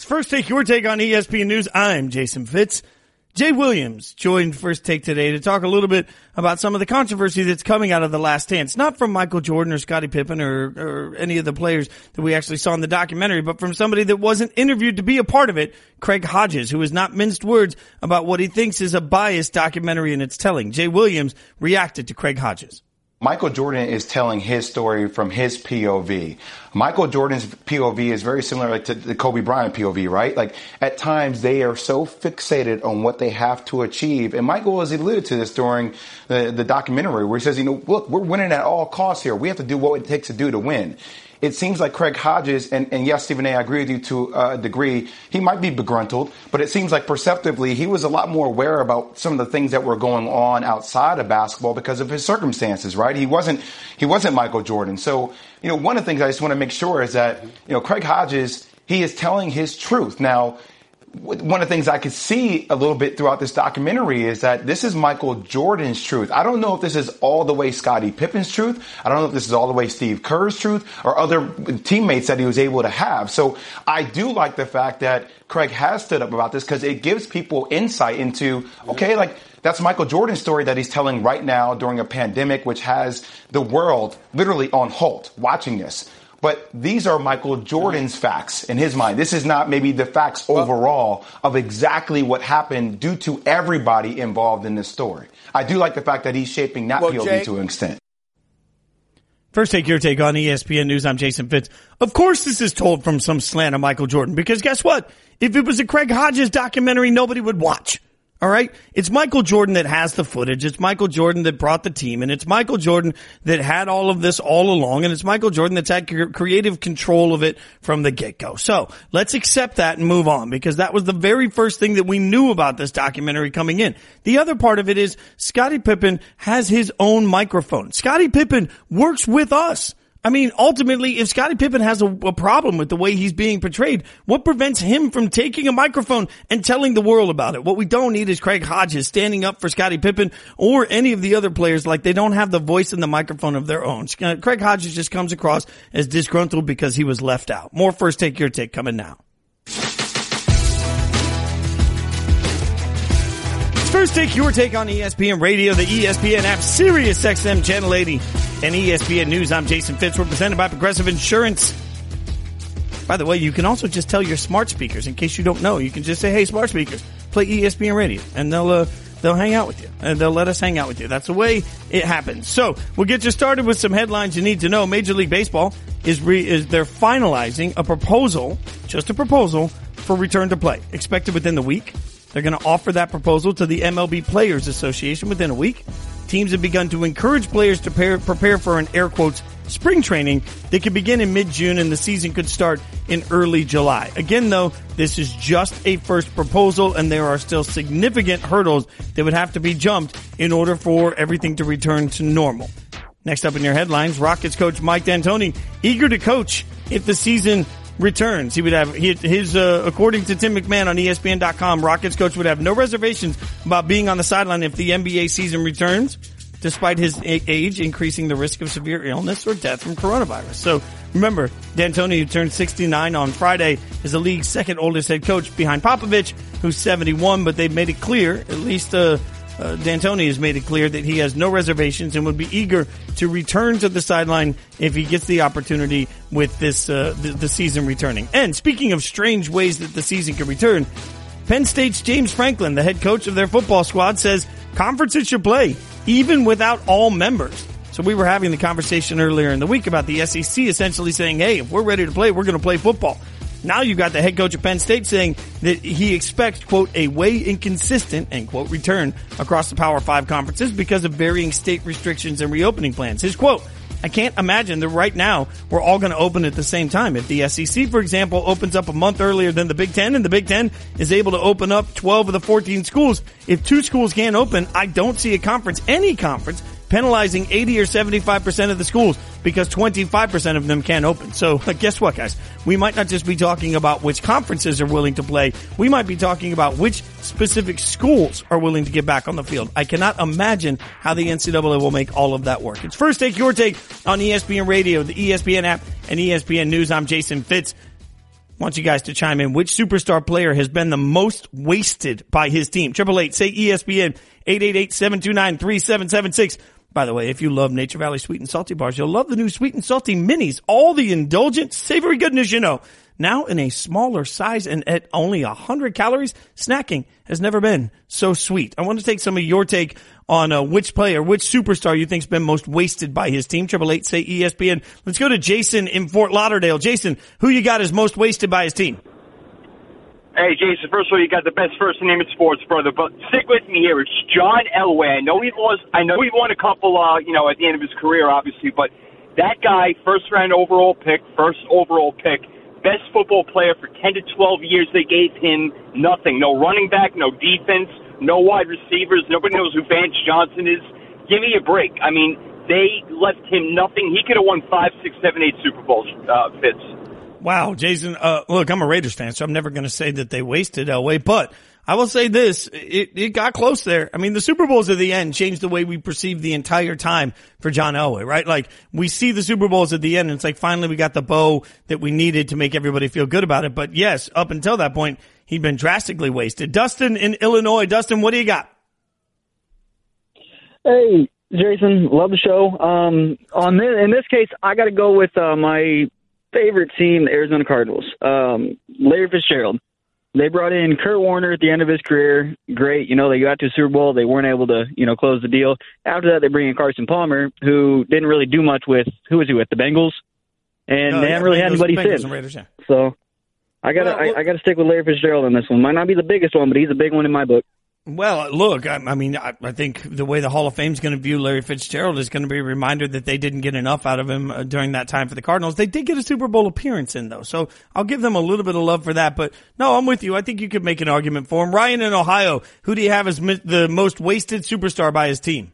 First Take, your take on ESPN News. I'm Jason Fitz. Jay Williams joined First Take today to talk a little bit about some of the controversy that's coming out of The Last Dance. Not from Michael Jordan or Scottie Pippen or any of the players that we actually saw in the documentary, but from somebody that wasn't interviewed to be a part of it, Craig Hodges, who has not minced words about what he thinks is a biased documentary in its telling. Jay Williams reacted to Craig Hodges. Michael Jordan is telling his story from his POV. Michael Jordan's POV is very similar to the Kobe Bryant POV, right? Like, at times they are so fixated on what they have to achieve. And Michael has alluded to this during the documentary where he says, look, we're winning at all costs here. We have to do what it takes to do to win. It seems like Craig Hodges, and yes, Stephen A., I agree with you to a degree, he might be begruntled, but it seems like perceptively he was a lot more aware about some of the things that were going on outside of basketball because of his circumstances, right? He wasn't Michael Jordan. So, one of the things I just want to make sure is that, Craig Hodges, he is telling his truth. Now, one of the things I could see a little bit throughout this documentary is that this is Michael Jordan's truth. I don't know if this is all the way Scottie Pippen's truth. I don't know if this is all the way Steve Kerr's truth or other teammates that he was able to have. So I do like the fact that Craig has stood up about this because it gives people insight into, okay, like, that's Michael Jordan's story that he's telling right now during a pandemic, which has the world literally on halt watching this. But these are Michael Jordan's facts in his mind. This is not maybe the facts overall of exactly what happened due to everybody involved in this story. I do like the fact that he's shaping that POV to an extent. First Take, your take on ESPN News. I'm Jason Fitz. Of course this is told from some slant of Michael Jordan, because guess what? If it was a Craig Hodges documentary, nobody would watch. All right? It's Michael Jordan that has the footage. It's Michael Jordan that brought the team. And it's Michael Jordan that had all of this all along. And it's Michael Jordan that's had creative control of it from the get-go. So let's accept that and move on, because that was the very first thing that we knew about this documentary coming in. The other part of it is Scottie Pippen has his own microphone. Scottie Pippen works with us. I mean, ultimately, if Scottie Pippen has a problem with the way he's being portrayed, what prevents him from taking a microphone and telling the world about it? What we don't need is Craig Hodges standing up for Scottie Pippen or any of the other players like they don't have the voice and the microphone of their own. Craig Hodges just comes across as disgruntled because he was left out. More First Take, your take coming now. First Take, your take on ESPN Radio, the ESPN app, Sirius XM Channel 80, and ESPN News. I'm Jason Fitz. We're presented by Progressive Insurance. By the way, you can also just tell your smart speakers, in case you don't know, you can just say, hey, smart speakers, play ESPN Radio, and they'll hang out with you, and they'll let us hang out with you. That's the way it happens. So we'll get you started with some headlines you need to know. Major League Baseball is they're finalizing a proposal, just a proposal, for return to play, expected within the week. They're going to offer that proposal to the MLB Players Association within a week. Teams have begun to encourage players to prepare for an air quotes spring training that could begin in mid-June, and the season could start in early July. Again, though, this is just a first proposal, and there are still significant hurdles that would have to be jumped in order for everything to return to normal. Next up in your headlines, Rockets coach Mike D'Antoni eager to coach if the season returns. He would have his according to Tim McMahon on ESPN.com, Rockets coach would have no reservations about being on the sideline if the NBA season returns, despite his age increasing the risk of severe illness or death from coronavirus. So remember, D'Antoni, who turned 69 on Friday, is the league's second oldest head coach behind Popovich, who's 71, but they've made it clear, at least D'Antoni has made it clear that he has no reservations and would be eager to return to the sideline if he gets the opportunity with this the season returning. And speaking of strange ways that the season can return, Penn State's James Franklin, the head coach of their football squad, says conferences should play even without all members. So we were having the conversation earlier in the week about the SEC essentially saying, hey, if we're ready to play, we're going to play football. Now you've got the head coach of Penn State saying that he expects, quote, a way inconsistent, end quote, return across the Power 5 conferences because of varying state restrictions and reopening plans. His quote, I can't imagine that right now we're all going to open at the same time. If the SEC, for example, opens up a month earlier than the Big Ten, and the Big Ten is able to open up 12 of the 14 schools, if 2 schools can't open, I don't see a conference, any conference, penalizing 80 or 75% of the schools because 25% of them can't open. So guess what, guys? We might not just be talking about which conferences are willing to play. We might be talking about which specific schools are willing to get back on the field. I cannot imagine how the NCAA will make all of that work. It's First Take, your take on ESPN Radio, the ESPN app, and ESPN News. I'm Jason Fitz. want you guys to chime in. Which superstar player has been the most wasted by his team? 888 say ESPN, 888-729-3776. By the way, if you love Nature Valley Sweet and Salty Bars, you'll love the new Sweet and Salty Minis. All the indulgent, savory goodness you know. Now in a smaller size and at only 100 calories, snacking has never been so sweet. I want to take some of your take on which player, which superstar you think's been most wasted by his team. 888 say ESPN. Let's go to Jason in Fort Lauderdale. Jason, who you got is most wasted by his team? Hey, Jason, first of all, you got the best first name in sports, brother, but stick with me here. It's John Elway. I know he won a couple, at the end of his career, obviously, but that guy, first overall pick, best football player for 10 to 12 years, they gave him nothing. No running back, no defense, no wide receivers. Nobody knows who Vance Johnson is. Give me a break. I mean, they left him nothing. He could have won 5, 6, 7, 8 Super Bowls, Fitz. Wow, Jason, look, I'm a Raiders fan, so I'm never going to say that they wasted Elway, but I will say this, it got close there. I mean, the Super Bowls at the end changed the way we perceive the entire time for John Elway, right? Like, we see the Super Bowls at the end, and it's like, finally we got the bow that we needed to make everybody feel good about it. But yes, up until that point, he'd been drastically wasted. Dustin in Illinois. Dustin, what do you got? Hey, Jason, love the show. In this case, I got to go with my favorite team, the Arizona Cardinals. Larry Fitzgerald. They brought in Kurt Warner at the end of his career. Great. They got to the Super Bowl. They weren't able to, close the deal. After that, they bring in Carson Palmer, who didn't really do much with, who was he with? The Bengals? And they haven't really had anybody since. Raiders, yeah. So I gotta stick with Larry Fitzgerald on this one. Might not be the biggest one, but he's a big one in my book. Well, look, I think the way the Hall of Fame is going to view Larry Fitzgerald is going to be a reminder that they didn't get enough out of him during that time for the Cardinals. They did get a Super Bowl appearance in, though, so I'll give them a little bit of love for that. But, no, I'm with you. I think you could make an argument for him. Ryan in Ohio, who do you have as the most wasted superstar by his team?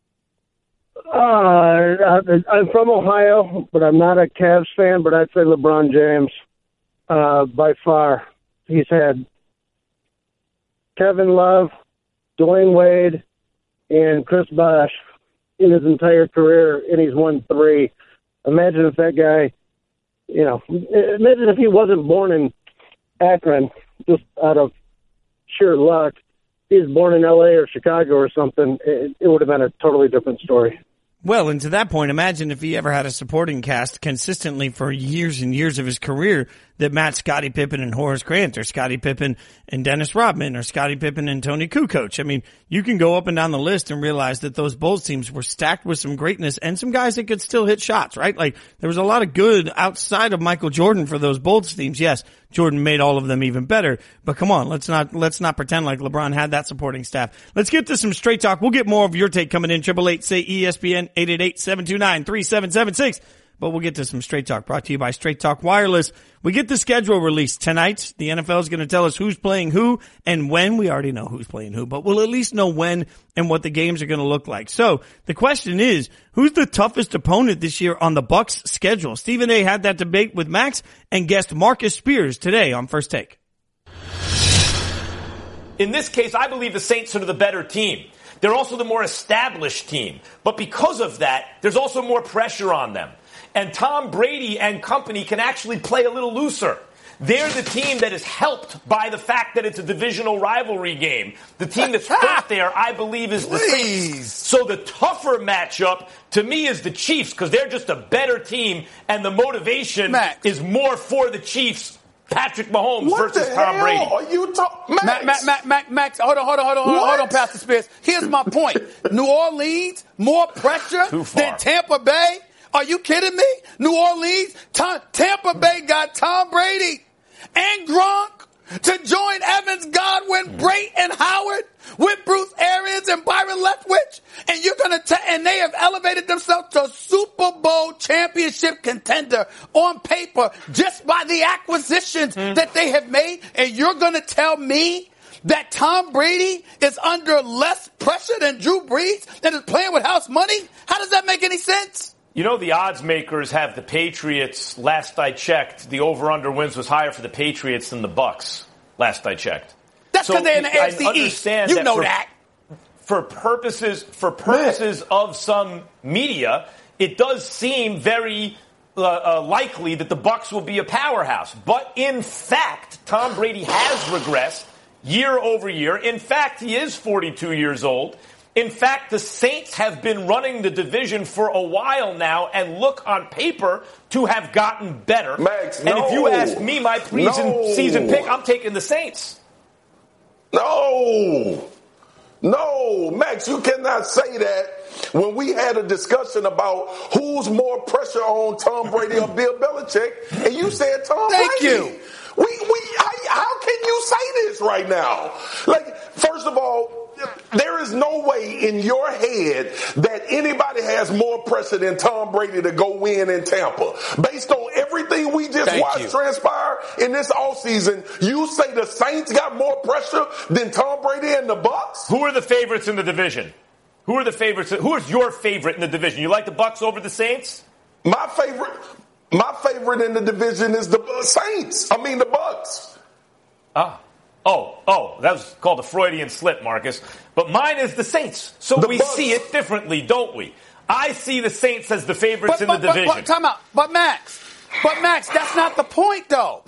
I'm from Ohio, but I'm not a Cavs fan, but I'd say LeBron James by far. He's had Kevin Love, Dwayne Wade, and Chris Bosh in his entire career, and he's won 3. Imagine if that guy, imagine if he wasn't born in Akron just out of sheer luck. He was born in L.A. or Chicago or something, it would have been a totally different story. Well, and to that point, imagine if he ever had a supporting cast consistently for years and years of his career that matched Scottie Pippen and Horace Grant, or Scottie Pippen and Dennis Rodman, or Scottie Pippen and Tony Kukoc. I mean, you can go up and down the list and realize that those Bulls teams were stacked with some greatness and some guys that could still hit shots, right? Like, there was a lot of good outside of Michael Jordan for those Bulls teams. Yes, Jordan made all of them even better, but come on, let's not pretend like LeBron had that supporting staff. Let's get to some straight talk. We'll get more of your take coming in. 888 say ESPN, 888-729-3776. But we'll get to some Straight Talk, brought to you by Straight Talk Wireless. We get the schedule released tonight. The NFL is going to tell us who's playing who and when. We already know who's playing who, but we'll at least know when and what the games are going to look like. So the question is, who's the toughest opponent this year on the Bucs schedule? Stephen A. had that debate with Max and guest Marcus Spears today on First Take. In this case, I believe the Saints are the better team. They're also the more established team. But because of that, there's also more pressure on them. And Tom Brady and company can actually play a little looser. They're the team that is helped by the fact that it's a divisional rivalry game. The team that's hurt there, I believe, is the Saints. So the tougher matchup, to me, is the Chiefs, because they're just a better team, and the motivation is more for the Chiefs. Patrick Mahomes versus Tom Brady. Are you Max, hold on, Pastor Spears. Here's my point. New Orleans, more pressure than Tampa Bay? Are you kidding me? New Orleans, Tampa Bay got Tom Brady and Gronk to join Evans, Godwin, Bray, and Howard with Bruce Arians and Byron Leftwich, and you're gonna and they have elevated themselves to Super Bowl championship contender on paper just by the acquisitions that they have made, and you're gonna tell me that Tom Brady is under less pressure than Drew Brees and is playing with house money? How does that make any sense? You know, the odds makers have the Patriots. Last I checked, the over-under wins was higher for the Patriots than the Bucs. Last I checked. That's because they're in the AFC East. You know that. For purposes of some media, it does seem very likely that the Bucs will be a powerhouse. But in fact, Tom Brady has regressed year over year. In fact, he is 42 years old. In fact, the Saints have been running the division for a while now and look on paper to have gotten better. Max, and if you ask me my season pick, I'm taking the Saints. No, Max, you cannot say that when we had a discussion about who's more pressure on Tom Brady or Bill Belichick, and you said Tom Brady. Thank you. How can you say this right now? Like, first of all, there is no way in your head that anybody has more pressure than Tom Brady to go win in Tampa. Based on everything we just watched transpire in this offseason, you say the Saints got more pressure than Tom Brady and the Bucs? Who are the favorites in the division? Who are the favorites? Who is your favorite in the division? You like the Bucs over the Saints? My favorite in the division is the Saints. I mean the Bucs. That was called a Freudian slip, Marcus. But mine is the Saints. So we see it differently, don't we? I see the Saints as the favorites in the division. But time out. But Max, that's not the point, though.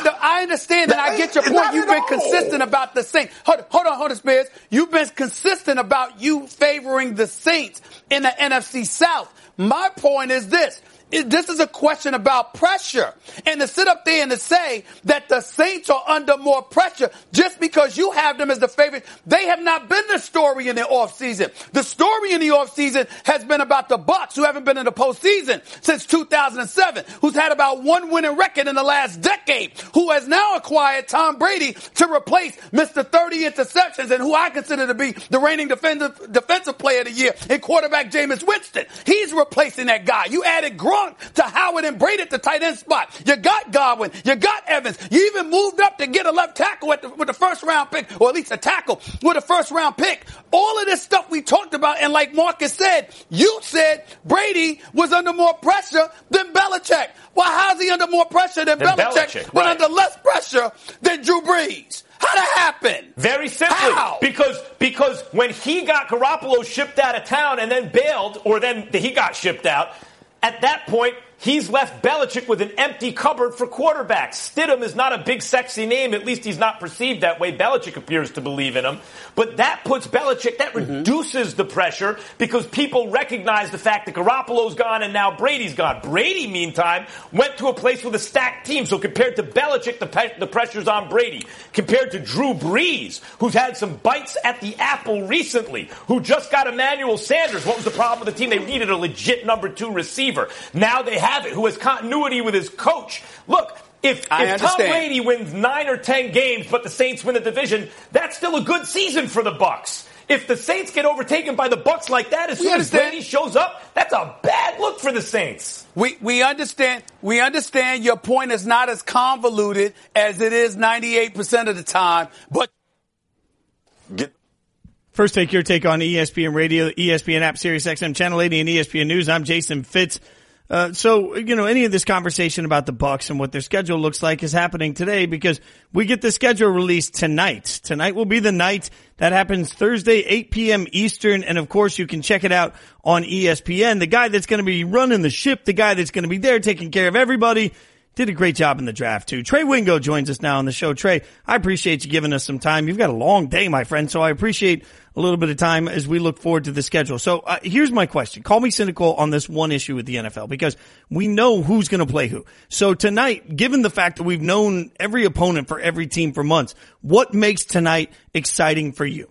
I understand and I get your point. You've been consistent about the Saints. Hold on, Spears. You've been consistent about you favoring the Saints in the NFC South. My point is this. This is a question about pressure. And to sit up there and to say that the Saints are under more pressure just because you have them as the favorite, they have not been the story in the offseason. The story in the offseason has been about the Bucs, who haven't been in the postseason since 2007, who's had about one winning record in the last decade, who has now acquired Tom Brady to replace Mr. 30 interceptions and who I consider to be the reigning defensive player of the year in quarterback Jameis Winston. He's replacing that guy. You added Gronk to Howard and Brady at the tight end spot. You got Godwin. You got Evans. You even moved up to get a left tackle with the first round pick, or at least a tackle with a first round pick. All of this stuff we talked about, and like Marcus said, you said Brady was under more pressure than Belichick. Well, how's he under more pressure than Belichick, but under less pressure than Drew Brees? How'd that happen? Very simply. How? Because when he got Garoppolo shipped out of town and then bailed, or then he got shipped out, at that point, he's left Belichick with an empty cupboard for quarterbacks. Stidham is not a big, sexy name. At least he's not perceived that way. Belichick appears to believe in him. But that puts Belichick, that reduces the pressure because people recognize the fact that Garoppolo's gone and now Brady's gone. Brady, meantime, went to a place with a stacked team. So compared to Belichick, the pressure's on Brady. Compared to Drew Brees, who's had some bites at the apple recently, who just got Emmanuel Sanders. What was the problem with the team? They needed a legit number 2 receiver. Now they have it, who has continuity with his coach. Look, if Tom Brady wins 9 or 10 games, but the Saints win the division, that's still a good season for the Bucs. If the Saints get overtaken by the Bucs like that, as soon as Brady shows up, that's a bad look for the Saints. We understand. We understand your point is not as convoluted as it is 98% of the time, but First Take, your take on ESPN Radio, the ESPN app, Sirius XM Channel 80, and ESPN News. I'm Jason Fitz. So, any of this conversation about the Bucs and what their schedule looks like is happening today because we get the schedule released tonight. Tonight will be the night. That happens Thursday, 8 p.m. Eastern. And of course, you can check it out on ESPN. The guy that's going to be running the ship, the guy that's going to be there taking care of everybody, did a great job in the draft too. Trey Wingo joins us now on the show. Trey, I appreciate you giving us some time. You've got a long day, my friend, so I appreciate a little bit of time as we look forward to the schedule. So here's my question. Call me cynical on this one issue with the NFL because we know who's going to play who. So tonight, given the fact that we've known every opponent for every team for months, what makes tonight exciting for you?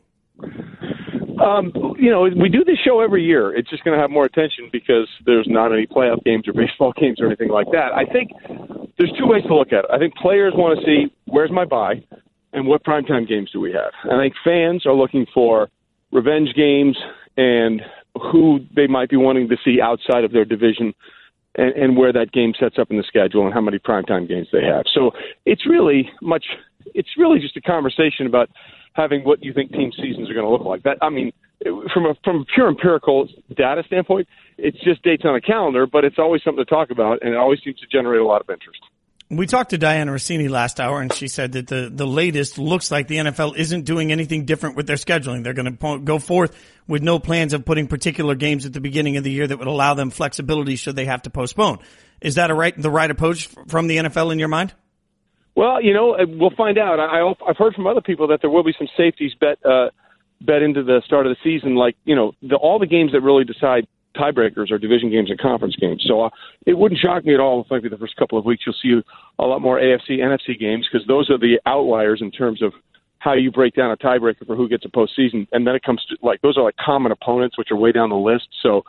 We do this show every year. It's just going to have more attention because there's not any playoff games or baseball games or anything like that. I think there's two ways to look at it. I think players want to see where's my bye and what primetime games do we have. And I think fans are looking for revenge games and who they might be wanting to see outside of their division and where that game sets up in the schedule and how many primetime games they have. So it's really just a conversation about having what you think team seasons are going to look like. That, I mean, from a pure empirical data standpoint, it's just dates on a calendar, but it's always something to talk about, and it always seems to generate a lot of interest. We talked to Diana Rossini last hour, and she said that the latest looks like the NFL isn't doing anything different with their scheduling. They're going to go forth with no plans of putting particular games at the beginning of the year that would allow them flexibility should they have to postpone. Is that the right approach from the NFL in your mind? Well, we'll find out. I've heard from other people that there will be some safeties bet into the start of the season, like, all the games that really decide tiebreakers are division games and conference games. So it wouldn't shock me at all if maybe the first couple of weeks you'll see a lot more AFC, NFC games, because those are the outliers in terms of how you break down a tiebreaker for who gets a postseason. And then it comes to those are common opponents, which are way down the list. So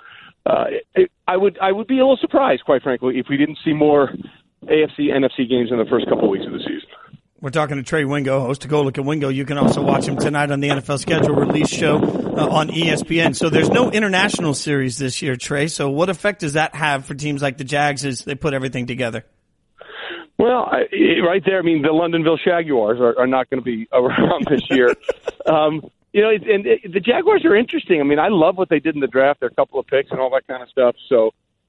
I would be a little surprised, quite frankly, if we didn't see more AFC, NFC games in the first couple of weeks of the season. We're talking to Trey Wingo, host of Go Look at Wingo. You can also watch him tonight on the NFL Schedule Release Show on ESPN. So there's no international series this year, Trey. So what effect does that have for teams like the Jags as they put everything together? Well, right there, the Londonville Jaguars are not going to be around this year. The Jaguars are interesting. I love what they did in the draft, their couple of picks and all that kind of stuff. So,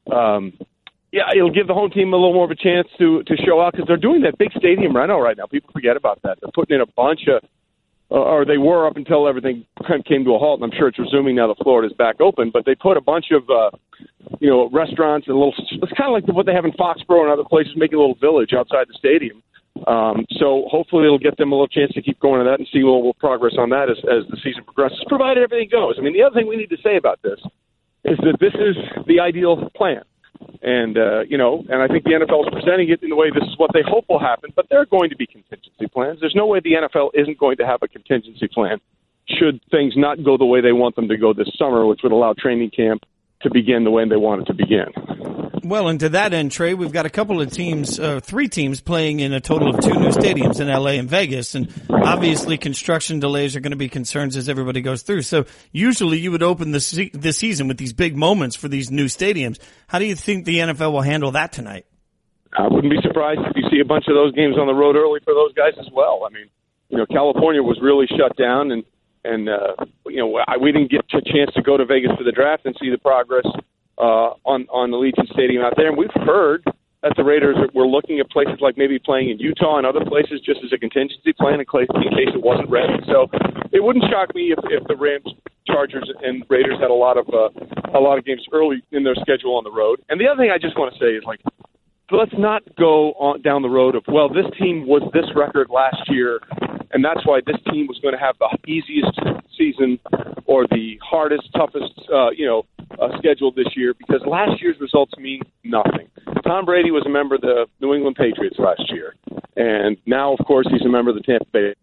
it'll give the home team a little more of a chance to show out, because they're doing that big stadium reno right now. People forget about that. They're putting in a bunch of, or they were up until everything kind of came to a halt, and I'm sure it's resuming now that Florida's back open. But they put a bunch of, restaurants and it's kind of like what they have in Foxborough and other places, make a little village outside the stadium. So hopefully it'll get them a little chance to keep going to that and see a little progress on that as the season progresses, provided everything goes. The other thing we need to say about this is that this is the ideal plan. And, and I think the NFL is presenting it in the way this is what they hope will happen, but there are going to be contingency plans. There's no way the NFL isn't going to have a contingency plan should things not go the way they want them to go this summer, which would allow training camp to begin the way they want it to begin. Well, and to that end, Trey, we've got a couple of teams, 3 teams playing in a total of 2 new stadiums in LA and Vegas. And obviously construction delays are going to be concerns as everybody goes through. So usually you would open the season with these big moments for these new stadiums. How do you think the NFL will handle that tonight? I wouldn't be surprised if you see a bunch of those games on the road early for those guys as well. California was really shut down, and we didn't get a chance to go to Vegas for the draft and see the progress on the Allegiant Stadium out there. And we've heard that the Raiders were looking at places like maybe playing in Utah and other places just as a contingency plan in case it wasn't ready. So it wouldn't shock me if the Rams, Chargers, and Raiders had a lot of games early in their schedule on the road. And the other thing I just want to say is, let's not go down the road of, this team was this record last year, and that's why this team was going to have the easiest season or the hardest, toughest, schedule this year, because last year's results mean nothing. Tom Brady was a member of the New England Patriots last year, and now, of course, he's a member of the Tampa Bay.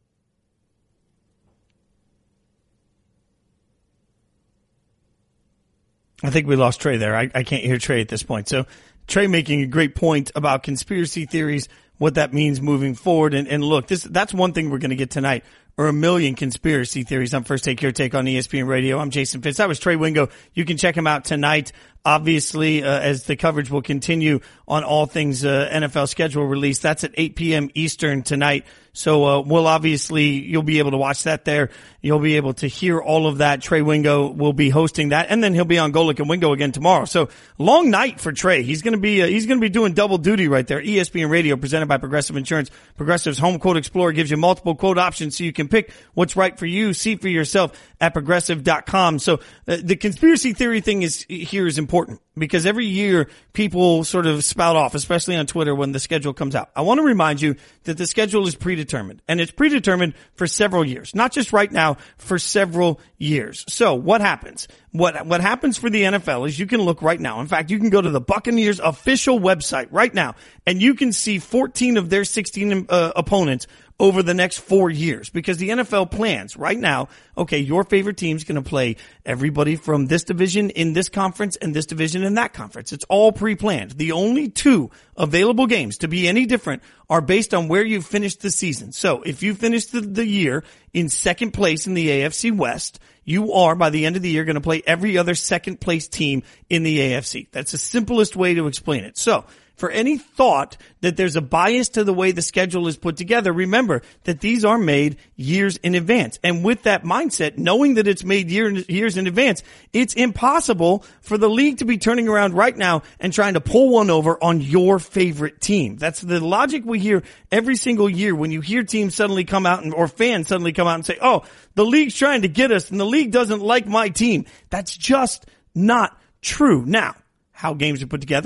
I think we lost Trey there. I can't hear Trey at this point. So Trey making a great point about conspiracy theories, what that means moving forward. And look, that's one thing we're going to get tonight, or a million conspiracy theories on First Take Your Take on ESPN Radio. I'm Jason Fitz. That was Trey Wingo. You can check him out tonight, obviously, as the coverage will continue on all things NFL schedule release. That's at 8 p.m. Eastern tonight. So you'll be able to watch that there. You'll be able to hear all of that. Trey Wingo will be hosting that, and then he'll be on Go Look and Wingo again tomorrow. So long night for Trey. He's going to be doing double duty right there. ESPN Radio, presented by Progressive Insurance. Progressive's Home Quote Explorer gives you multiple quote options so you can pick what's right for you. See for yourself at progressive.com. So the conspiracy theory thing is important, because every year people sort of spout off, especially on Twitter when the schedule comes out. I want to remind you that the schedule is predetermined, and it's predetermined for several years, not just right now, for several years. So what happens? What happens for the NFL is you can look right now. In fact, you can go to the Buccaneers official website right now, and you can see 14 of their 16 opponents over the next 4 years, because the NFL plans right now, okay, your favorite team's going to play everybody from this division in this conference and this division in that conference. It's all pre-planned. The only 2 available games to be any different are based on where you finished the season. So if you finished the year in second place in the AFC West, you are, by the end of the year, going to play every other second place team in the AFC. That's the simplest way to explain it. So for any thought that there's a bias to the way the schedule is put together, remember that these are made years in advance. And with that mindset, knowing that it's made years in advance, it's impossible for the league to be turning around right now and trying to pull one over on your favorite team. That's the logic we hear every single year when you hear teams suddenly come out or fans suddenly come out and say, oh, the league's trying to get us and the league doesn't like my team. That's just not true. Now, how games are put together,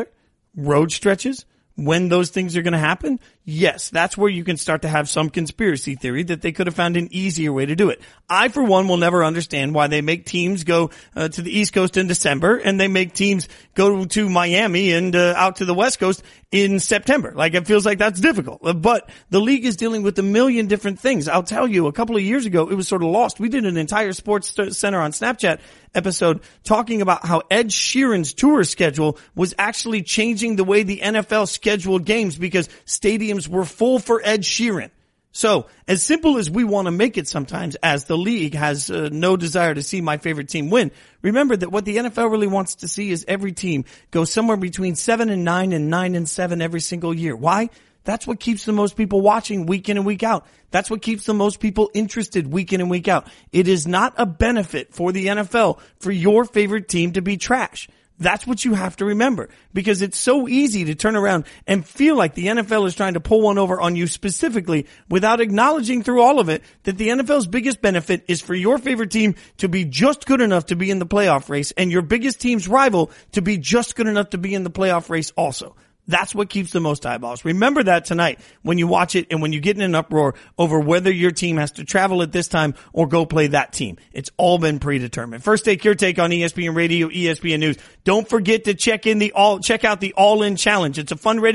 road stretches, when those things are going to happen, yes, that's where you can start to have some conspiracy theory that they could have found an easier way to do it. I, for one, will never understand why they make teams go to the East Coast in December and they make teams go to Miami and out to the West Coast in September. Like, it feels like that's difficult. But the league is dealing with a million different things. I'll tell you, a couple of years ago, it was sort of lost. We did an entire Sports Center on Snapchat episode talking about how Ed Sheeran's tour schedule was actually changing the way the NFL scheduled games because stadiums were full for Ed Sheeran. So, as simple as we want to make it sometimes, as the league has no desire to see my favorite team win, remember that what the NFL really wants to see is every team go somewhere between 7-9 and 9-7 every single year. Why? That's what keeps the most people watching week in and week out. That's what keeps the most people interested week in and week out. It is not a benefit for the NFL for your favorite team to be trash. That's what you have to remember, because it's so easy to turn around and feel like the NFL is trying to pull one over on you specifically without acknowledging through all of it that the NFL's biggest benefit is for your favorite team to be just good enough to be in the playoff race and your biggest team's rival to be just good enough to be in the playoff race also. That's what keeps the most eyeballs. Remember that tonight when you watch it and when you get in an uproar over whether your team has to travel at this time or go play that team. It's all been predetermined. First Take Your Take on ESPN Radio, ESPN News. Don't forget to check out the All In Challenge. It's a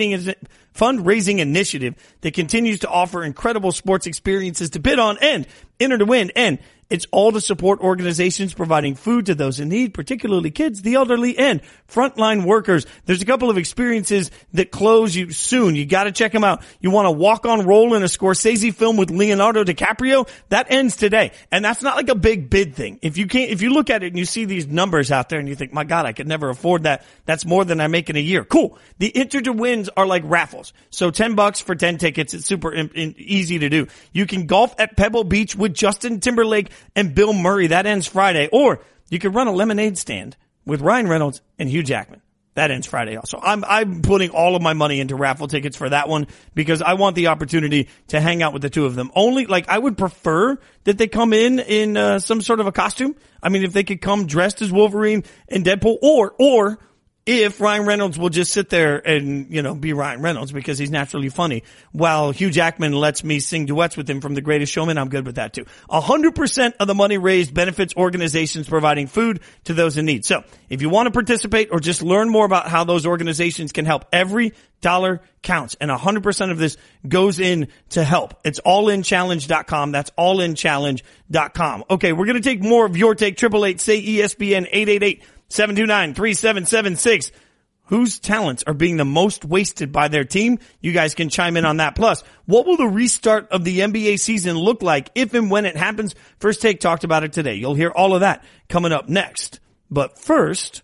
fundraising initiative that continues to offer incredible sports experiences to bid on and enter to win. And it's all to support organizations providing food to those in need, particularly kids, the elderly, and frontline workers. There's a couple of experiences that close you soon. You got to check them out. You want to walk on role in a Scorsese film with Leonardo DiCaprio? That ends today. And that's not like a big bid thing. If you look at it and you see these numbers out there and you think, my God, I could never afford that. That's more than I make in a year. Cool. The enter to wins are like raffles. So $10 for 10 tickets. It's super easy to do. You can golf at Pebble Beach with Justin Timberlake and Bill Murray. That ends Friday. Or you could run a lemonade stand with Ryan Reynolds and Hugh Jackman. That ends Friday also. I'm putting all of my money into raffle tickets for that one because I want the opportunity to hang out with the two of them. I would prefer that they come in some sort of a costume. I mean, if they could come dressed as Wolverine and Deadpool, or if Ryan Reynolds will just sit there and, be Ryan Reynolds because he's naturally funny, while Hugh Jackman lets me sing duets with him from The Greatest Showman, I'm good with that too. 100% of the money raised benefits organizations providing food to those in need. So, if you want to participate or just learn more about how those organizations can help, every dollar counts. And 100% of this goes in to help. It's allinchallenge.com. That's allinchallenge.com. Okay, we're going to take more of your take. 888-SAY-ESPN 888-729-3776. Whose talents are being the most wasted by their team? You guys can chime in on that. Plus, what will the restart of the NBA season look like if and when it happens? First Take talked about it today. You'll hear all of that coming up next. But first,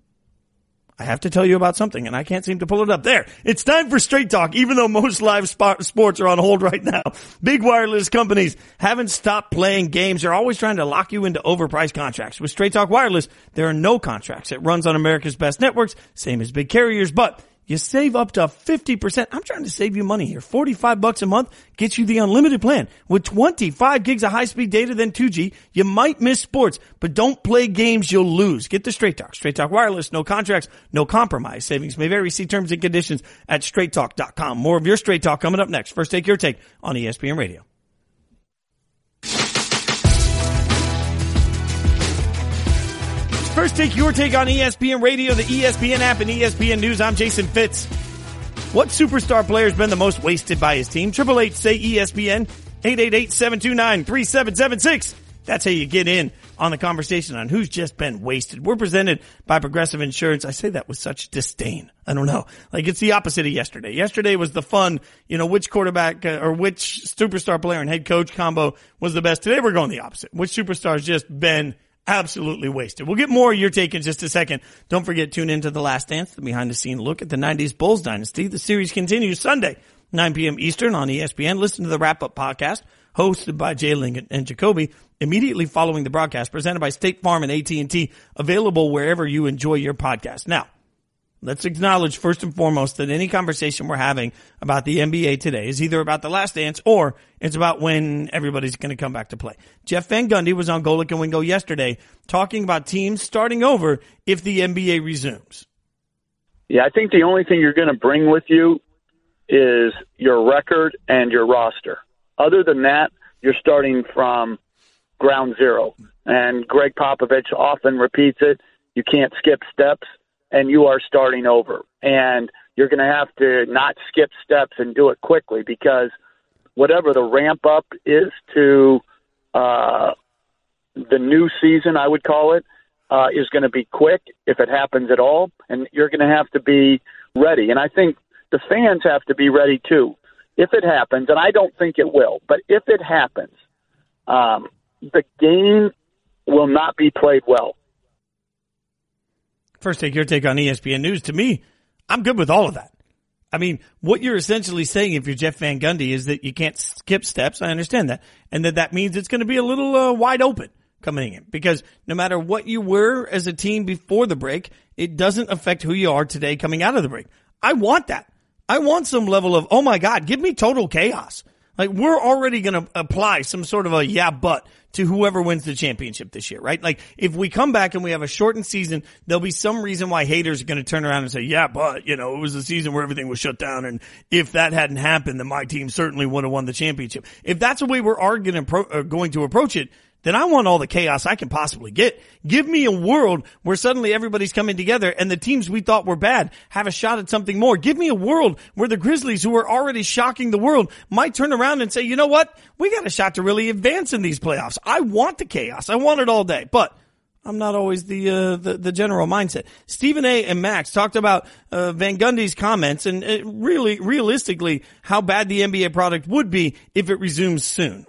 I have to tell you about something, and I can't seem to pull it up. There. It's time for Straight Talk, even though most live sports are on hold right now. Big wireless companies haven't stopped playing games. They're always trying to lock you into overpriced contracts. With Straight Talk Wireless, there are no contracts. It runs on America's best networks, same as big carriers, but you save up to 50%. I'm trying to save you money here. $45 a month gets you the unlimited plan. With 25 gigs of high-speed data, then 2G, you might miss sports, but don't play games you'll lose. Get the Straight Talk. Straight Talk Wireless, no contracts, no compromise. Savings may vary. See terms and conditions at straighttalk.com. More of your Straight Talk coming up next. First Take Your Take on ESPN Radio. First Take Your Take on ESPN Radio, the ESPN app, and ESPN News. I'm Jason Fitz. What superstar player has been the most wasted by his team? 888-SAY-ESPN, 888-729-3776. That's how you get in on the conversation on who's just been wasted. We're presented by Progressive Insurance. I say that with such disdain. I don't know. Like, it's the opposite of yesterday. Yesterday was the fun, which quarterback or which superstar player and head coach combo was the best. Today we're going the opposite. Which superstar's just been absolutely wasted. We'll get more of your take in just a second. Don't forget, tune into The Last Dance, the behind-the-scenes look at the 90s Bulls dynasty. The series continues Sunday, 9 p.m. Eastern on ESPN. Listen to the wrap-up podcast hosted by Jay Ling and Jacoby immediately following the broadcast, presented by State Farm and AT&T, available wherever you enjoy your podcast. Now, let's acknowledge first and foremost that any conversation we're having about the NBA today is either about The Last Dance or it's about when everybody's going to come back to play. Jeff Van Gundy was on Golic and Wingo yesterday talking about teams starting over if the NBA resumes. Yeah, I think the only thing you're going to bring with you is your record and your roster. Other than that, you're starting from ground zero. And Greg Popovich often repeats it. You can't skip steps, and you are starting over. And you're going to have to not skip steps and do it quickly, because whatever the ramp up is to the new season, I would call it, is going to be quick if it happens at all, and you're going to have to be ready. And I think the fans have to be ready too. If it happens, and I don't think it will, but if it happens, the game will not be played well. First Take, your take on ESPN News. To me, I'm good with all of that. I mean, what you're essentially saying, if you're Jeff Van Gundy, is that you can't skip steps. I understand that. And that means it's going to be a little wide open coming in, because no matter what you were as a team before the break, it doesn't affect who you are today coming out of the break. I want that. I want some level of, oh my God, give me total chaos. Like, we're already going to apply some sort of a but to whoever wins the championship this year, right? Like, if we come back and we have a shortened season, there'll be some reason why haters are going to turn around and say, but, it was a season where everything was shut down, and if that hadn't happened, then my team certainly would have won the championship. If that's the way we're going to approach it, then I want all the chaos I can possibly get. Give me a world where suddenly everybody's coming together and the teams we thought were bad have a shot at something more. Give me a world where the Grizzlies, who are already shocking the world, might turn around and say, you know what? We got a shot to really advance in these playoffs. I want the chaos. I want it all day. But I'm not always the general mindset. Stephen A. and Max talked about Van Gundy's comments and really, realistically, how bad the NBA product would be if it resumes soon.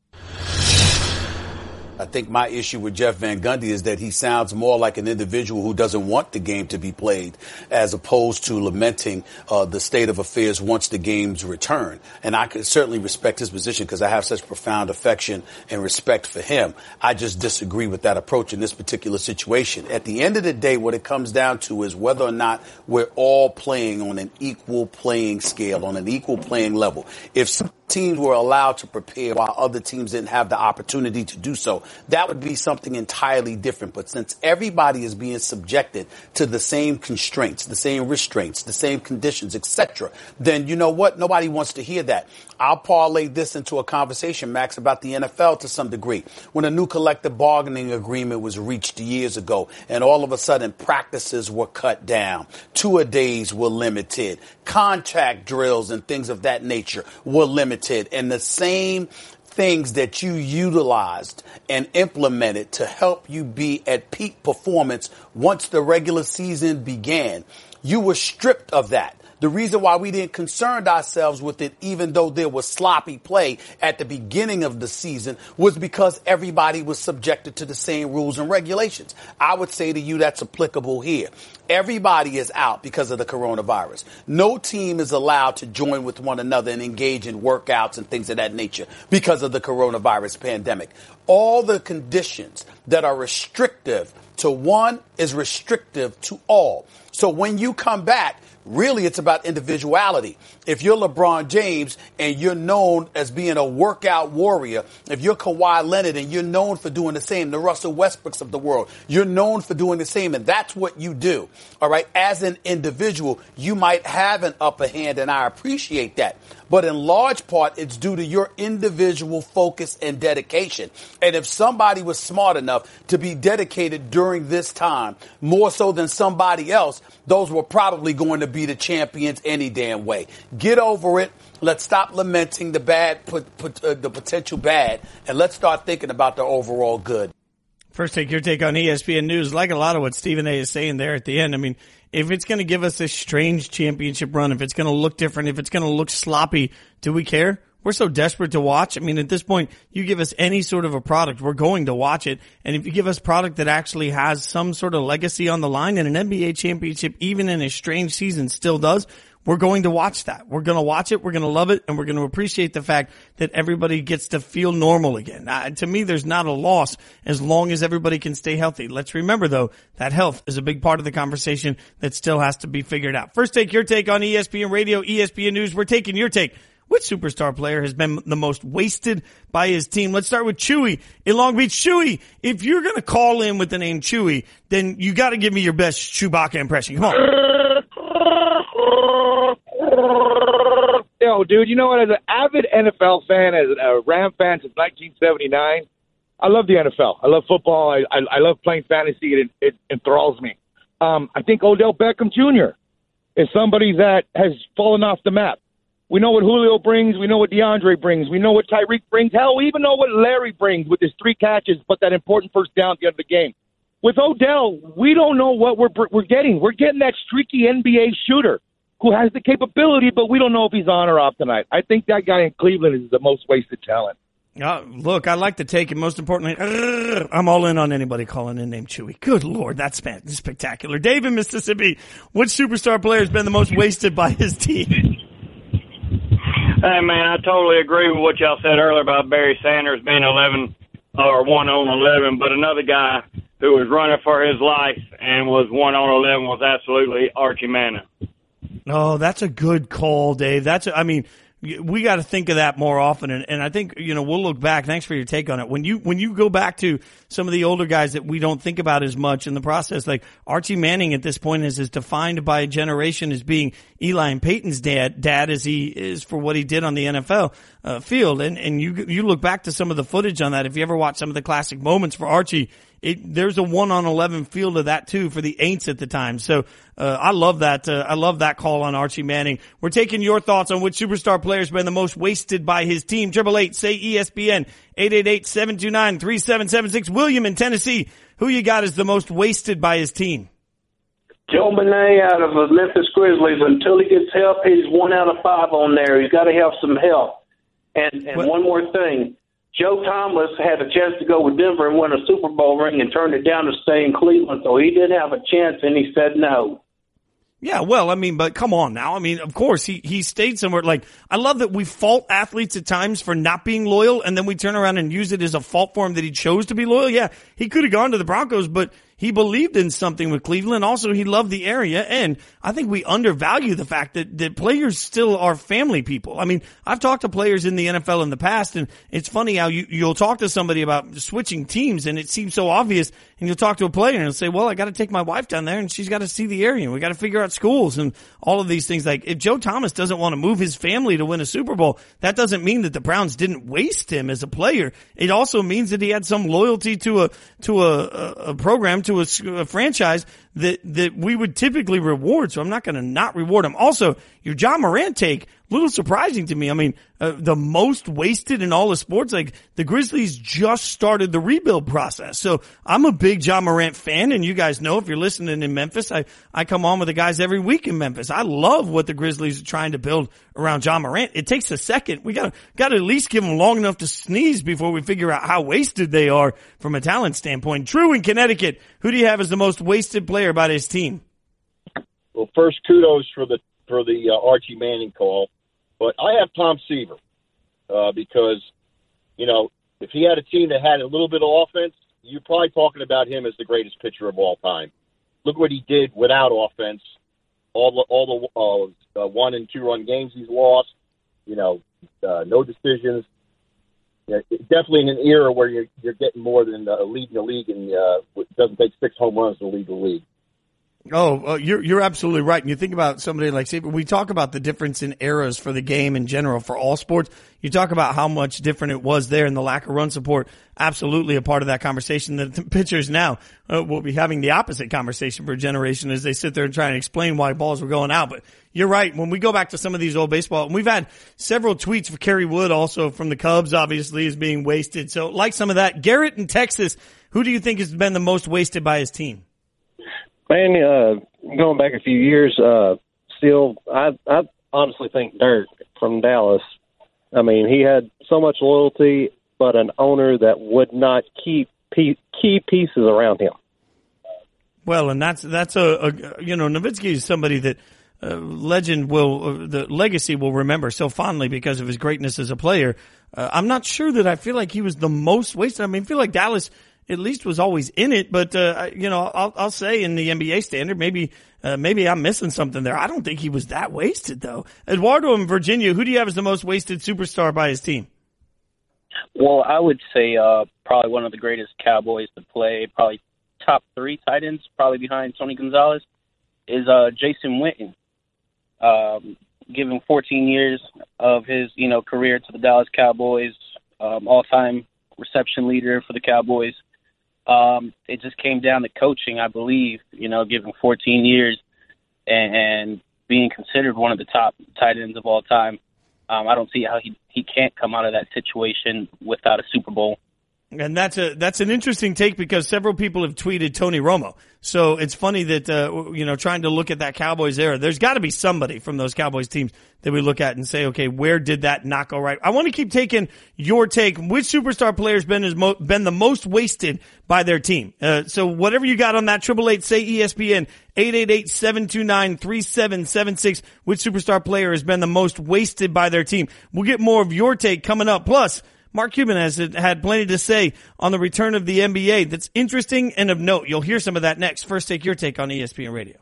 I think my issue with Jeff Van Gundy is that he sounds more like an individual who doesn't want the game to be played, as opposed to lamenting the state of affairs once the games return. And I could certainly respect his position because I have such profound affection and respect for him. I just disagree with that approach in this particular situation. At the end of the day, what it comes down to is whether or not we're all playing on an equal playing scale, on an equal playing level. If some teams were allowed to prepare while other teams didn't have the opportunity to do so, that would be something entirely different. But since everybody is being subjected to the same constraints, the same restraints, the same conditions, etc., then you know what? Nobody wants to hear that. I'll parlay this into a conversation, Max, about the NFL to some degree. When a new collective bargaining agreement was reached years ago, and all of a sudden practices were cut down, two-a-days were limited, contact drills and things of that nature were limited, and the same things that you utilized and implemented to help you be at peak performance once the regular season began, you were stripped of that. The reason why we didn't concern ourselves with it, even though there was sloppy play at the beginning of the season, was because everybody was subjected to the same rules and regulations. I would say to you that's applicable here. Everybody is out because of the coronavirus. No team is allowed to join with one another and engage in workouts and things of that nature because of the coronavirus pandemic. All the conditions that are restrictive to one is restrictive to all. So when you come back, really, it's about individuality. If you're LeBron James and you're known as being a workout warrior, if you're Kawhi Leonard and you're known for doing the same, the Russell Westbrooks of the world, you're known for doing the same, and that's what you do. All right. As an individual, you might have an upper hand, and I appreciate that. But in large part, it's due to your individual focus and dedication. And if somebody was smart enough to be dedicated during this time, more so than somebody else, those were probably going to be the champions any damn way. Get over it. Let's stop lamenting the bad, the potential bad, and let's start thinking about the overall good. First Take, your take on ESPN News. Like a lot of what Stephen A. is saying there at the end. I mean, if it's going to give us a strange championship run, if it's going to look different, if it's going to look sloppy, do we care? We're so desperate to watch. I mean, at this point, you give us any sort of a product, we're going to watch it. And if you give us product that actually has some sort of legacy on the line, and an NBA championship, even in a strange season, still does, we're going to watch that. We're going to watch it. We're going to love it. And we're going to appreciate the fact that everybody gets to feel normal again. To me, there's not a loss as long as everybody can stay healthy. Let's remember, though, that health is a big part of the conversation that still has to be figured out. First Take, your take on ESPN Radio, ESPN News. We're taking your take. Which superstar player has been the most wasted by his team? Let's start with Chewy in Long Beach. Chewy, if you're going to call in with the name Chewy, then you got to give me your best Chewbacca impression. Come on. show, dude. You know what? As an avid NFL fan, as a Ram fan since 1979, I love the NFL. I love football. I love playing fantasy. It enthralls me. I think Odell Beckham Jr. is somebody that has fallen off the map. We know what Julio brings. We know what DeAndre brings. We know what Tyreek brings. Hell, we even know what Larry brings with his 3 catches, but that important first down at the end of the game. With Odell, we don't know what we're getting. We're getting that streaky NBA shooter who has the capability, but we don't know if he's on or off tonight. I think that guy in Cleveland is the most wasted talent. Look, I like to take it. Most importantly, I'm all in on anybody calling in named Chewy. Good Lord, that's spectacular. Dave in Mississippi, which superstar player has been the most wasted by his team? Hey, man, I totally agree with what y'all said earlier about Barry Sanders being 11 or 1 on 11, but another guy who was running for his life and was 1 on 11 was absolutely Archie Manning. Oh, that's a good call, Dave. We got to think of that more often. And I think, we'll look back. Thanks for your take on it. When you go back to some of the older guys that we don't think about as much in the process, like Archie Manning at this point is as defined by a generation as being Eli and Peyton's dad as he is for what he did on the NFL field. And you look back to some of the footage on that. If you ever watch some of the classic moments for Archie, there's a 1 on 11 feel to that too for the Aints at the time. So, I love that. I love that call on Archie Manning. We're taking your thoughts on which superstar player's been the most wasted by his team. 888 say ESPN 888-729-3776. William in Tennessee, who you got as the most wasted by his team? Joe Benet out of the Memphis Grizzlies. Until he gets help, he's 1 out of 5 on there. He's got to have some help. And one more thing. Joe Thomas had a chance to go with Denver and win a Super Bowl ring and turned it down to stay in Cleveland, so he did have a chance, and he said no. Yeah, well, but come on now. Of course, he stayed somewhere. Like, I love that we fault athletes at times for not being loyal, and then we turn around and use it as a fault for him that he chose to be loyal. Yeah, he could have gone to the Broncos, but he believed in something with Cleveland. Also, he loved the area, and I think we undervalue the fact that players still are family people. I've talked to players in the NFL in the past, and it's funny how you'll talk to somebody about switching teams, and it seems so obvious, and you'll talk to a player, and he'll say, well, I got to take my wife down there, and she's got to see the area, and we got to figure out schools, and all of these things. Like, if Joe Thomas doesn't want to move his family to win a Super Bowl, that doesn't mean that the Browns didn't waste him as a player. It also means that he had some loyalty to a program, to a franchise that we would typically reward. So I'm not going to not reward him. Also, your John Morant take, a little surprising to me. The most wasted in all of sports, like the Grizzlies just started the rebuild process. So I'm a big John Morant fan, and you guys know if you're listening in Memphis, I come on with the guys every week in Memphis. I love what the Grizzlies are trying to build around John Morant. It takes a second. We got to at least give them long enough to sneeze before we figure out how wasted they are from a talent standpoint. Drew in Connecticut, who do you have as the most wasted player by his team? Well, first, kudos for the Archie Manning call. But I have Tom Seaver because, if he had a team that had a little bit of offense, you're probably talking about him as the greatest pitcher of all time. Look what he did without offense. All the 1- and 2-run games he's lost. No decisions. Yeah, definitely in an era where you're getting more than leading the league, and it doesn't take 6 home runs to lead the league. Oh, you're absolutely right. And you think about somebody like Saban. We talk about the difference in eras for the game in general for all sports. You talk about how much different it was there and the lack of run support. Absolutely a part of that conversation. The pitchers now will be having the opposite conversation for a generation as they sit there and try and explain why balls were going out. But you're right. When we go back to some of these old baseball, and we've had several tweets for Kerry Wood also from the Cubs, obviously, is being wasted. So like some of that. Garrett in Texas, who do you think has been the most wasted by his team? Man, going back a few years, still, I honestly think Dirk from Dallas. He had so much loyalty, but an owner that would not keep key pieces around him. Well, and that's Nowitzki is somebody that the legacy will remember so fondly because of his greatness as a player. I'm not sure that I feel like he was the most wasted. I feel like Dallas at least was always in it, but I'll say in the NBA standard, maybe I'm missing something there. I don't think he was that wasted though. Eduardo in Virginia, who do you have as the most wasted superstar by his team? Well, I would say probably one of the greatest Cowboys to play, probably top 3 tight ends, probably behind Tony Gonzalez, is Jason Witten. giving 14 years of his, career to the Dallas Cowboys, all-time reception leader for the Cowboys. It just came down to coaching, I believe, giving 14 years and being considered one of the top tight ends of all time. I don't see how he can't come out of that situation without a Super Bowl. And that's an interesting take because several people have tweeted Tony Romo. So it's funny that, trying to look at that Cowboys era, there's got to be somebody from those Cowboys teams that we look at and say, okay, where did that not go right? I want to keep taking your take. Which superstar player has been the most wasted by their team? So whatever you got on that, 888 say ESPN, 888-729-3776. Which superstar player has been the most wasted by their team? We'll get more of your take coming up. Plus, Mark Cuban has had plenty to say on the return of the NBA that's interesting and of note. You'll hear some of that next. First, take your take on ESPN Radio.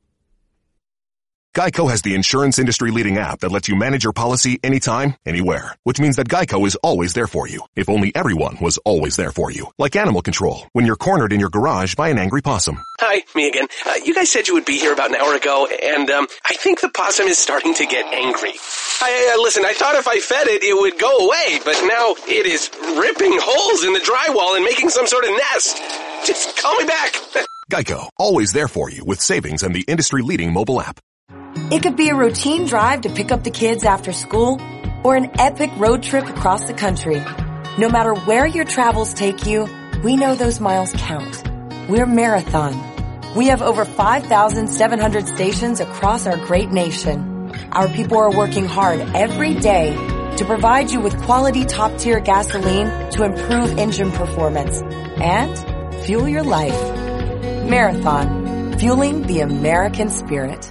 Geico has the insurance industry-leading app that lets you manage your policy anytime, anywhere. Which means that Geico is always there for you. If only everyone was always there for you. Like animal control, when you're cornered in your garage by an angry possum. Hi, me again. You guys said you would be here about an hour ago, and I think the possum is starting to get angry. Listen, I thought if I fed it, it would go away, but now it is ripping holes in the drywall and making some sort of nest. Just call me back. Geico, always there for you with savings and the industry-leading mobile app. It could be a routine drive to pick up the kids after school or an epic road trip across the country. No matter where your travels take you, we know those miles count. We're Marathon. We have over 5,700 stations across our great nation. Our people are working hard every day to provide you with quality top-tier gasoline to improve engine performance and fuel your life. Marathon, fueling the American spirit.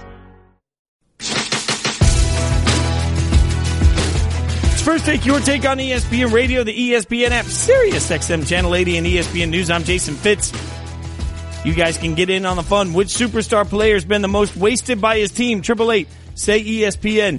First, take your take on ESPN Radio, the ESPN app, Sirius XM Channel 80, and ESPN News. I'm Jason Fitz. You guys can get in on the fun. Which superstar player has been the most wasted by his team? 888 say ESPN,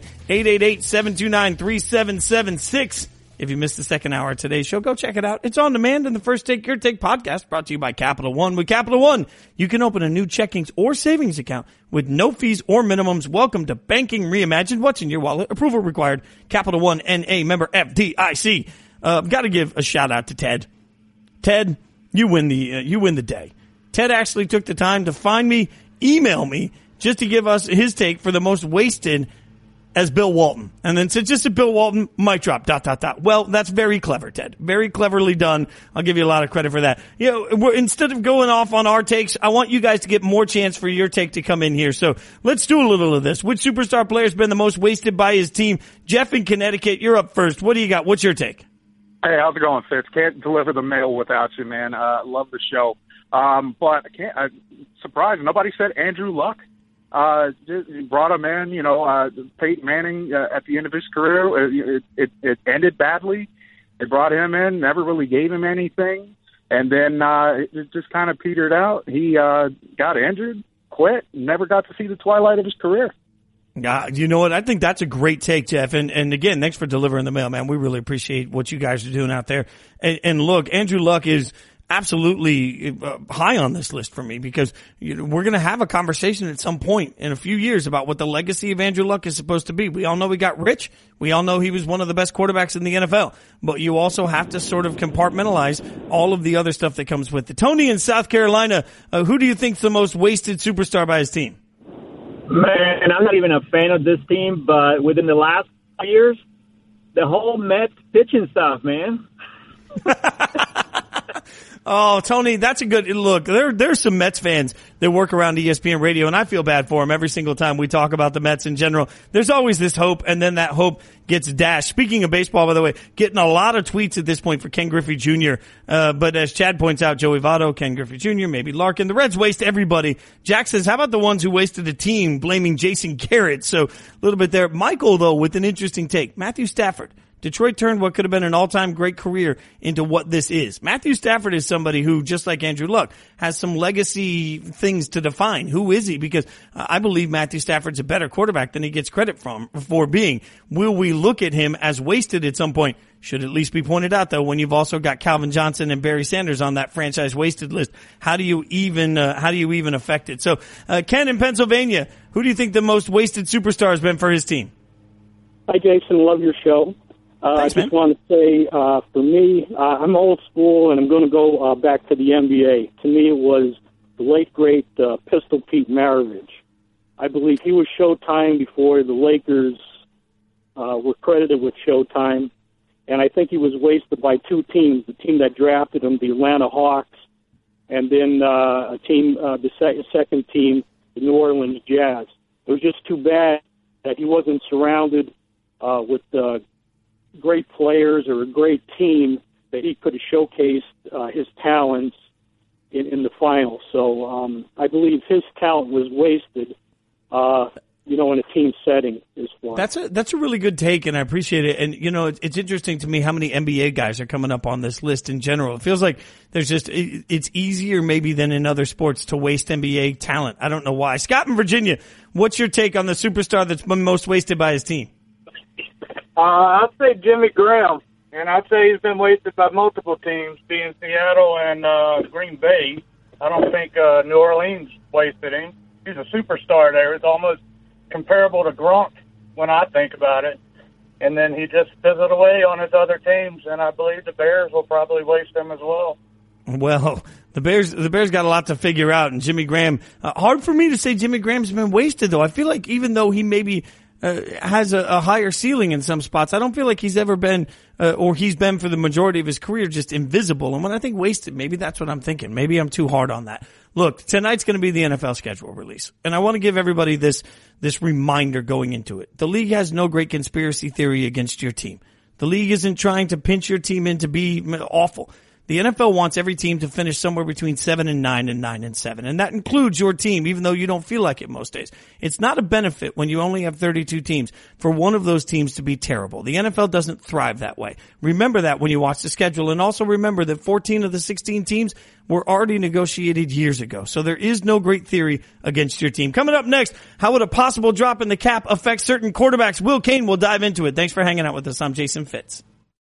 888-729-3776. If you missed the second hour of today's show, go check it out. It's on demand in the First Take Your Take podcast, brought to you by Capital One. With Capital One, you can open a new checkings or savings account with no fees or minimums. Welcome to Banking Reimagined. What's in your wallet? Approval required. Capital One N.A. member FDIC. Got to give a shout out to Ted. Ted, you win the day. Ted actually took the time to find me, email me, just to give us his take for the most wasted as Bill Walton. And then said, just a Bill Walton, mic drop, ... Well, that's very clever, Ted. Very cleverly done. I'll give you a lot of credit for that. Instead of going off on our takes, I want you guys to get more chance for your take to come in here. So let's do a little of this. Which superstar player has been the most wasted by his team? Jeff in Connecticut, you're up first. What do you got? What's your take? Hey, how's it going, Fitz? Can't deliver the mail without you, man. Love the show. But I'm surprised nobody said Andrew Luck. Brought him in, Peyton Manning at the end of his career. It ended badly. They brought him in, never really gave him anything. And then it just kind of petered out. He got injured, quit, never got to see the twilight of his career. You know what? I think that's a great take, Jeff. And again, thanks for delivering the mail, man. We really appreciate what you guys are doing out there. And look, Andrew Luck is absolutely high on this list for me because we're going to have a conversation at some point in a few years about what the legacy of Andrew Luck is supposed to be. We all know he got rich. We all know he was one of the best quarterbacks in the NFL. But you also have to sort of compartmentalize all of the other stuff that comes with it. Tony in South Carolina, who do you think's the most wasted superstar by his team? Man, I'm not even a fan of this team, but within the last 5 years, the whole Mets pitching stuff, man. Oh, Tony, that's a good look. There's some Mets fans that work around ESPN Radio, and I feel bad for them every single time we talk about the Mets in general. There's always this hope, and then that hope gets dashed. Speaking of baseball, by the way, getting a lot of tweets at this point for Ken Griffey Jr. But as Chad points out, Joey Votto, Ken Griffey Jr., maybe Larkin. The Reds waste everybody. Jack says, how about the ones who wasted a team, blaming Jason Garrett? So a little bit there. Michael, though, with an interesting take. Matthew Stafford. Detroit turned what could have been an all-time great career into what this is. Matthew Stafford is somebody who, just like Andrew Luck, has some legacy things to define. Who is he? Because I believe Matthew Stafford's a better quarterback than he gets credit for being. Will we look at him as wasted at some point? Should at least be pointed out, though, when you've also got Calvin Johnson and Barry Sanders on that franchise wasted list. How do you even affect it? So, Ken in Pennsylvania, who do you think the most wasted superstar has been for his team? Hi, Jason. Love your show. I just want to say, for me, I'm old school, and I'm going to go back to the NBA. To me, it was the late, great Pistol Pete Maravich. I believe he was Showtime before the Lakers were credited with Showtime. And I think he was wasted by two teams, the team that drafted him, the Atlanta Hawks, and then the second team, the New Orleans Jazz. It was just too bad that he wasn't surrounded with great players or a great team that he could have showcased his talents in the finals. So I believe his talent was wasted, in a team setting as well. That's a really good take, and I appreciate it. And, it's interesting to me how many NBA guys are coming up on this list in general. It feels like it's easier maybe than in other sports to waste NBA talent. I don't know why. Scott in Virginia, what's your take on the superstar that's been most wasted by his team? I'd say Jimmy Graham, and I'd say he's been wasted by multiple teams, being Seattle and Green Bay. I don't think New Orleans wasted him. He's a superstar there. It's almost comparable to Gronk when I think about it. And then he just fizzled away on his other teams, and I believe the Bears will probably waste him as well. Well, the Bears got a lot to figure out, and Jimmy Graham, hard for me to say Jimmy Graham's been wasted, though. I feel like even though he maybe has a higher ceiling in some spots, I don't feel like he's ever been, or he's been for the majority of his career, just invisible. And when I think wasted, maybe that's what I'm thinking. Maybe I'm too hard on that. Look, tonight's going to be the NFL schedule release, and I want to give everybody this reminder going into it. The league has no great conspiracy theory against your team. The league isn't trying to pinch your team in to be awful. The NFL wants every team to finish somewhere between 7-9 and 9-7, and that includes your team, even though you don't feel like it most days. It's not a benefit when you only have 32 teams for one of those teams to be terrible. The NFL doesn't thrive that way. Remember that when you watch the schedule, and also remember that 14 of the 16 teams were already negotiated years ago. So there is no great theory against your team. Coming up next, how would a possible drop in the cap affect certain quarterbacks? Will Kane will dive into it. Thanks for hanging out with us. I'm Jason Fitz.